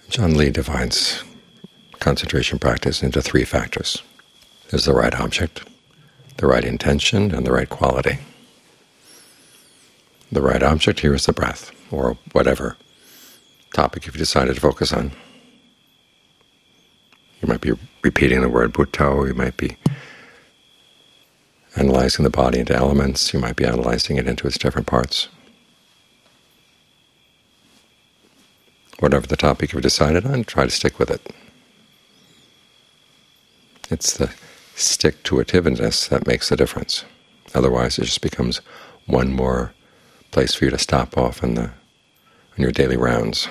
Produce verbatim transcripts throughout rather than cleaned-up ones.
John Lee divides concentration practice into three factors. There's the right object, the right intention, and the right quality. The right object here is the breath, or whatever topic you've decided to focus on. You might be repeating the word Bhutto, you might be analyzing the body into elements, you might be analyzing it into its different parts. Whatever the topic you've decided on, try to stick with it. It's the stick-to-itiveness that makes the difference. Otherwise it just becomes one more place for you to stop off on, the, on your daily rounds.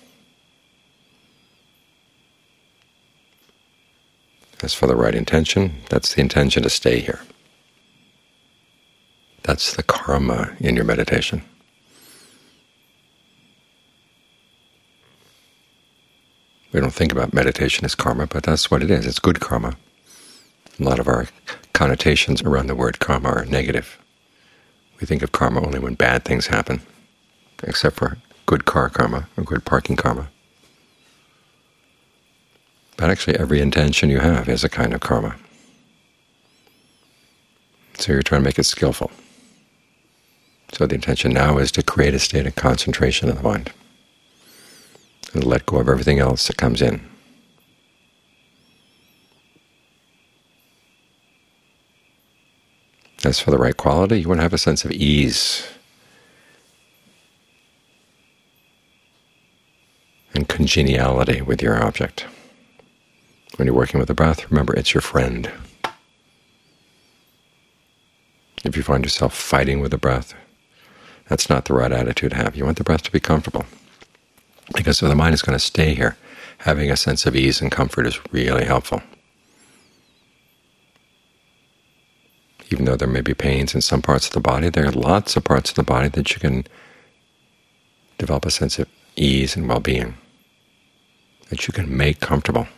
As for the right intention, that's the intention to stay here. That's the karma in your meditation. We don't think about meditation as karma, but that's what it is. It's good karma. A lot of our connotations around the word karma are negative. We think of karma only when bad things happen, except for good car karma or good parking karma. But actually every intention you have is a kind of karma. So you're trying to make it skillful. So the intention now is to create a state of concentration in the mind and let go of everything else that comes in. As for the right quality, you want to have a sense of ease and congeniality with your object. When you're working with the breath, remember it's your friend. If you find yourself fighting with the breath, that's not the right attitude to have. You want the breath to be comfortable, because if the mind is going to stay here, having a sense of ease and comfort is really helpful. Even though there may be pains in some parts of the body, there are lots of parts of the body that you can develop a sense of ease and well-being, that you can make comfortable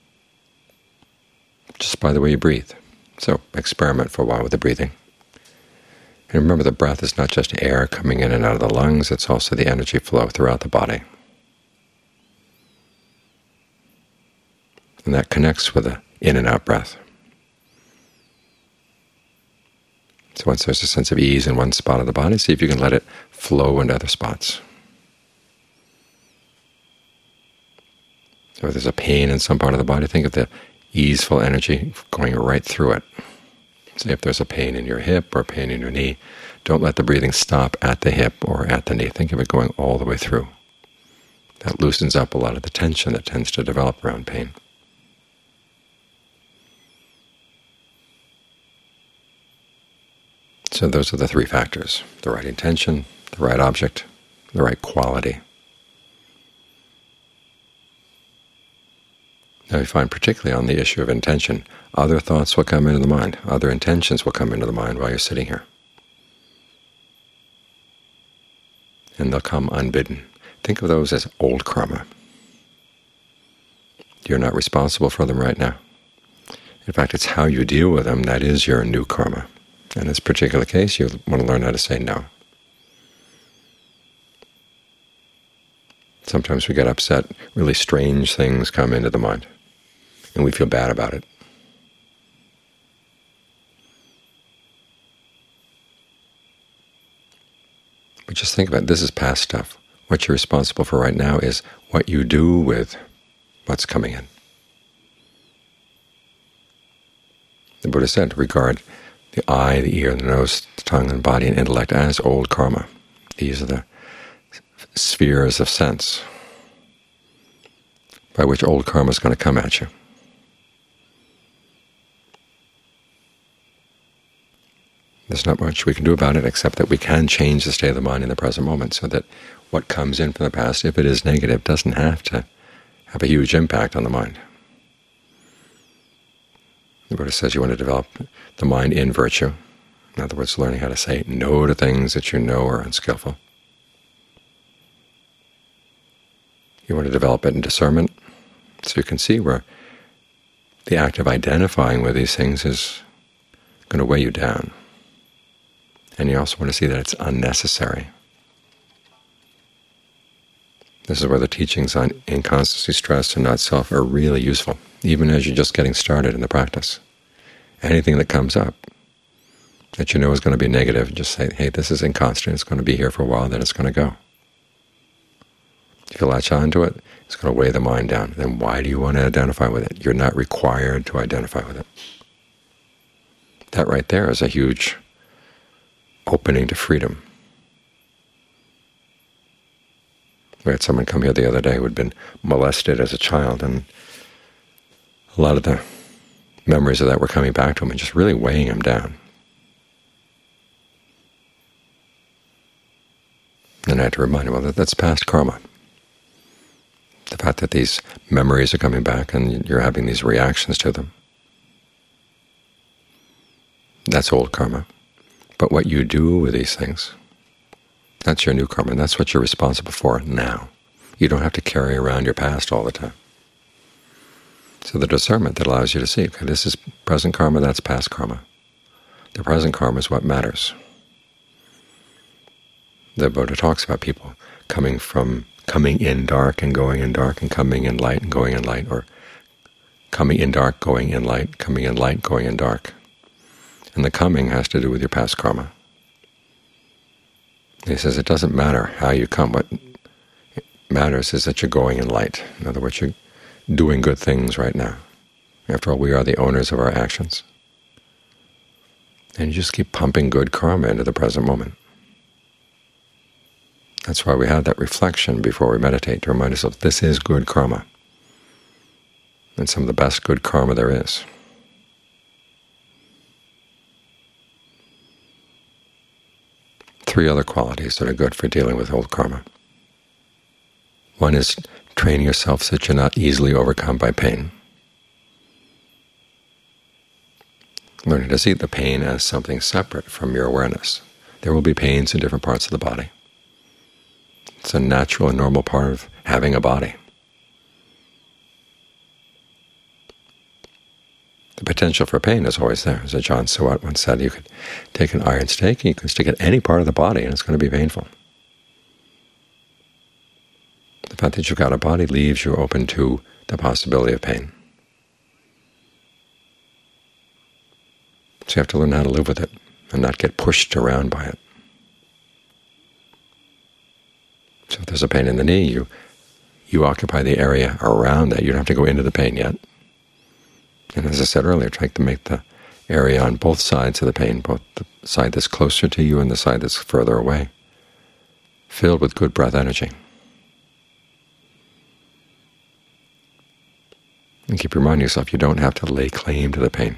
just by the way you breathe. So experiment for a while with the breathing. And remember, the breath is not just air coming in and out of the lungs, it's also the energy flow throughout the body. And that connects with the in and out breath. So once there's a sense of ease in one spot of the body, see if you can let it flow into other spots. So if there's a pain in some part of the body, think of the easeful energy going right through it. Say if there's a pain in your hip or pain in your knee, don't let the breathing stop at the hip or at the knee. Think of it going all the way through. That loosens up a lot of the tension that tends to develop around pain. So those are the three factors: the right intention, the right object, the right quality. Now we find, particularly on the issue of intention, other thoughts will come into the mind, other intentions will come into the mind while you're sitting here. And they'll come unbidden. Think of those as old karma. You're not responsible for them right now. In fact, it's how you deal with them that is your new karma. In this particular case, you want to learn how to say no. Sometimes we get upset, really strange things come into the mind, and we feel bad about it. But just think about it. This is past stuff. What you're responsible for right now is what you do with what's coming in. The Buddha said to regard the eye, the ear, the nose, the tongue, and body and intellect as old karma. These are the spheres of sense by which old karma is going to come at you. There's not much we can do about it except that we can change the state of the mind in the present moment so that what comes in from the past, if it is negative, doesn't have to have a huge impact on the mind. The Buddha says you want to develop the mind in virtue. In other words, learning how to say no to things that you know are unskillful. You want to develop it in discernment, so you can see where the act of identifying with these things is going to weigh you down. And you also want to see that it's unnecessary. This is where the teachings on inconstancy, stress, and not self are really useful, even as you're just getting started in the practice. Anything that comes up that you know is going to be negative, just say, hey, this is inconstant, it's going to be here for a while, then it's going to go. If you latch onto it, it's going to weigh the mind down. Then why do you want to identify with it? You're not required to identify with it. That right there is a huge opening to freedom. We had someone come here the other day who had been molested as a child, and a lot of the memories of that were coming back to him and just really weighing him down. And I had to remind him, well, that, that's past karma. The fact that these memories are coming back and you're having these reactions to them, that's old karma. But what you do with these things, that's your new karma, and that's what you're responsible for now. You don't have to carry around your past all the time. So the discernment that allows you to see, okay, this is present karma, that's past karma. The present karma is what matters. The Buddha talks about people coming from coming in dark and going in dark, and coming in light and going in light, or coming in dark, going in light, coming in light, going in dark. And the coming has to do with your past karma. He says it doesn't matter how you come. What matters is that you're going in light. In other words, you're doing good things right now. After all, we are the owners of our actions. And you just keep pumping good karma into the present moment. That's why we have that reflection before we meditate, to remind ourselves this is good karma, and some of the best good karma there is. Three other qualities that are good for dealing with old karma. One is training yourself so that you're not easily overcome by pain. Learning to see the pain as something separate from your awareness. There will be pains in different parts of the body. It's a natural and normal part of having a body. The potential for pain is always there. As Ajahn Suwat once said, you could take an iron stake and you can stick it any part of the body and it's going to be painful. The fact that you've got a body leaves you open to the possibility of pain. So you have to learn how to live with it and not get pushed around by it. So if there's a pain in the knee, you you occupy the area around that. You don't have to go into the pain yet. And as I said earlier, try to make the area on both sides of the pain, both the side that's closer to you and the side that's further away, filled with good breath energy. And keep reminding yourself you don't have to lay claim to the pain.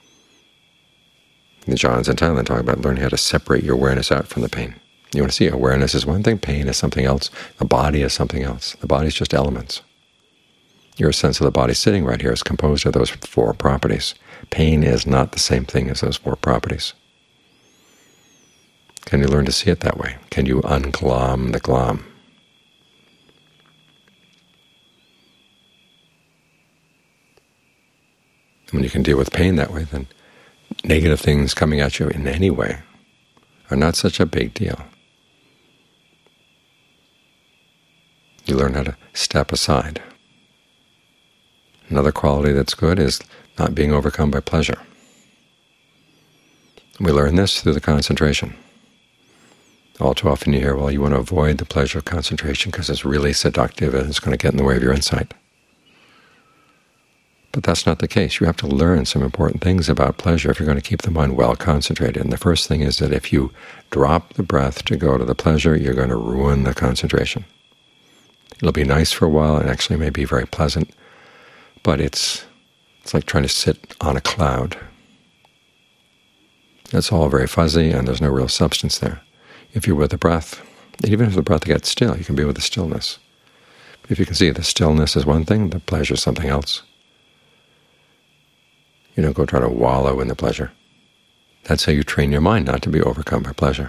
The Ajahns in Thailand talk about learning how to separate your awareness out from the pain. You want to see awareness is one thing, pain is something else, the body is something else. The body is just elements. Your sense of the body sitting right here is composed of those four properties. Pain is not the same thing as those four properties. Can you learn to see it that way? Can you unglom the glom? When you can deal with pain that way, then negative things coming at you in any way are not such a big deal. You learn how to step aside. Another quality that's good is not being overcome by pleasure. We learn this through the concentration. All too often you hear, well, you want to avoid the pleasure of concentration because it's really seductive and it's going to get in the way of your insight. But that's not the case. You have to learn some important things about pleasure if you're going to keep the mind well concentrated. And the first thing is that if you drop the breath to go to the pleasure, you're going to ruin the concentration. It'll be nice for a while and actually may be very pleasant, but it's it's like trying to sit on a cloud. It's all very fuzzy and there's no real substance there. If you're with the breath, even if the breath gets still, you can be with the stillness. If you can see the stillness is one thing, the pleasure is something else. You don't go try to wallow in the pleasure. That's how you train your mind not to be overcome by pleasure.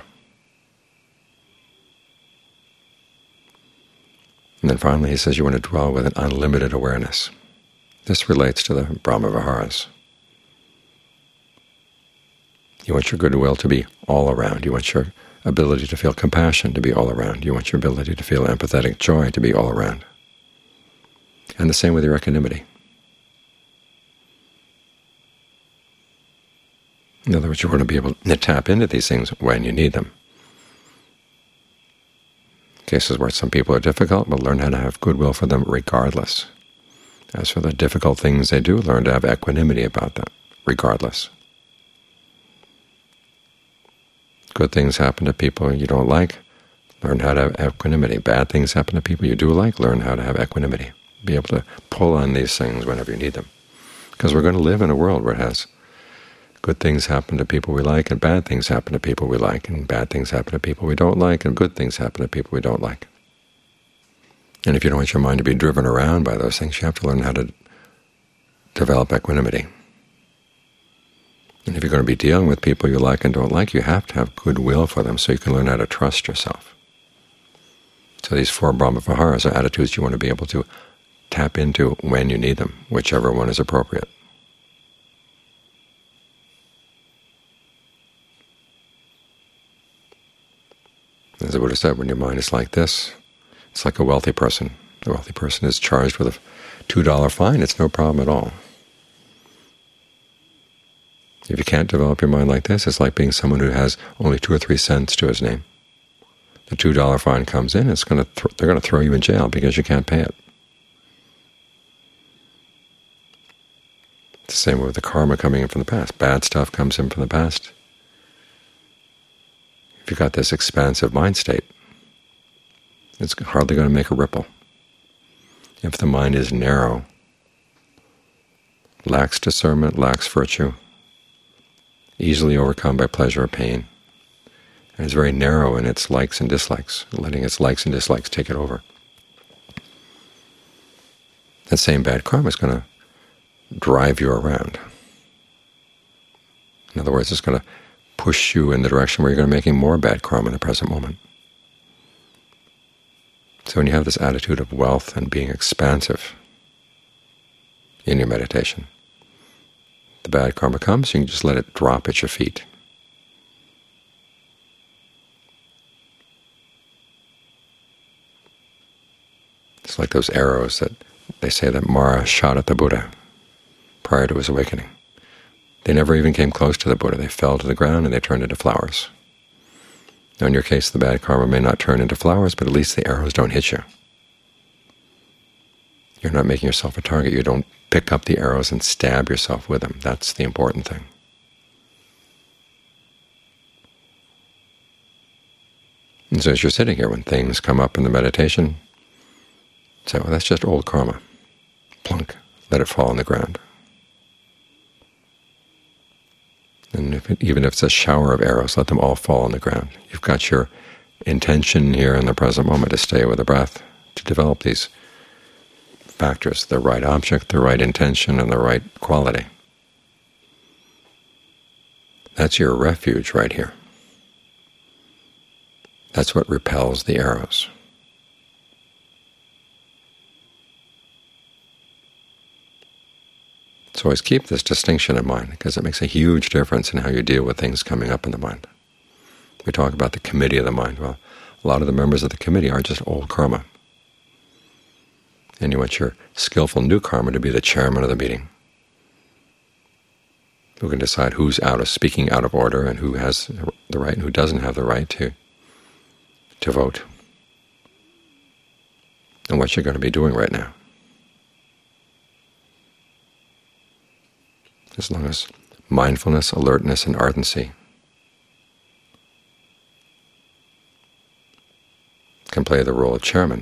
And then finally he says you want to dwell with an unlimited awareness. This relates to the Brahma Viharas. You want your goodwill to be all around. You want your ability to feel compassion to be all around. You want your ability to feel empathetic joy to be all around. And the same with your equanimity. In other words, you want to be able to tap into these things when you need them. Cases where some people are difficult, but learn how to have goodwill for them regardless. As for the difficult things they do, learn to have equanimity about them, regardless. Good things happen to people you don't like, learn how to have equanimity. Bad things happen to people you do like, learn how to have equanimity. Be able to pull on these things whenever you need them. Because we're going to live in a world where it has good things happen to people we like, and bad things happen to people we like, and bad things happen to people we don't like, and good things happen to people we don't like. And if you don't want your mind to be driven around by those things, you have to learn how to develop equanimity. And if you're going to be dealing with people you like and don't like, you have to have goodwill for them so you can learn how to trust yourself. So these four Brahma-viharas are attitudes you want to be able to tap into when you need them, whichever one is appropriate. As the Buddha said, when your mind is like this, it's like a wealthy person. The wealthy person is charged with a two dollar fine. It's no problem at all. If you can't develop your mind like this, it's like being someone who has only two or three cents to his name. The two dollar fine comes in, it's going to th they're going to throw you in jail because you can't pay it. It's the same with the karma coming in from the past. Bad stuff comes in from the past. If you've got this expansive mind state, it's hardly going to make a ripple. If the mind is narrow, lacks discernment, lacks virtue, easily overcome by pleasure or pain, and is very narrow in its likes and dislikes, letting its likes and dislikes take it over, that same bad karma is going to drive you around. In other words, it's going to push you in the direction where you're going to be making more bad karma in the present moment. So when you have this attitude of wealth and being expansive in your meditation, the bad karma comes, you can just let it drop at your feet. It's like those arrows that they say that Mara shot at the Buddha prior to his awakening. They never even came close to the Buddha. They fell to the ground and they turned into flowers. Now in your case, the bad karma may not turn into flowers, but at least the arrows don't hit you. You're not making yourself a target. You don't pick up the arrows and stab yourself with them. That's the important thing. And so as you're sitting here, when things come up in the meditation, say, well, that's just old karma. Plunk, let it fall on the ground. And if it, even if it's a shower of arrows, let them all fall on the ground. You've got your intention here in the present moment to stay with the breath, to develop these factors, the right object, the right intention, and the right quality. That's your refuge right here. That's what repels the arrows. So always keep this distinction in mind, because it makes a huge difference in how you deal with things coming up in the mind. We talk about the committee of the mind. Well, a lot of the members of the committee are just old karma. And you want your skillful new karma to be the chairman of the meeting, who can decide who's out of speaking out of order and who has the right and who doesn't have the right to, to vote, and what you're going to be doing right now. As long as mindfulness, alertness, and ardency can play the role of chairman,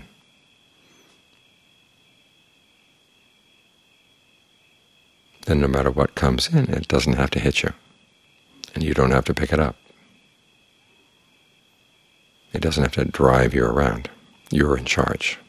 then no matter what comes in, it doesn't have to hit you, and you don't have to pick it up. It doesn't have to drive you around. You're in charge.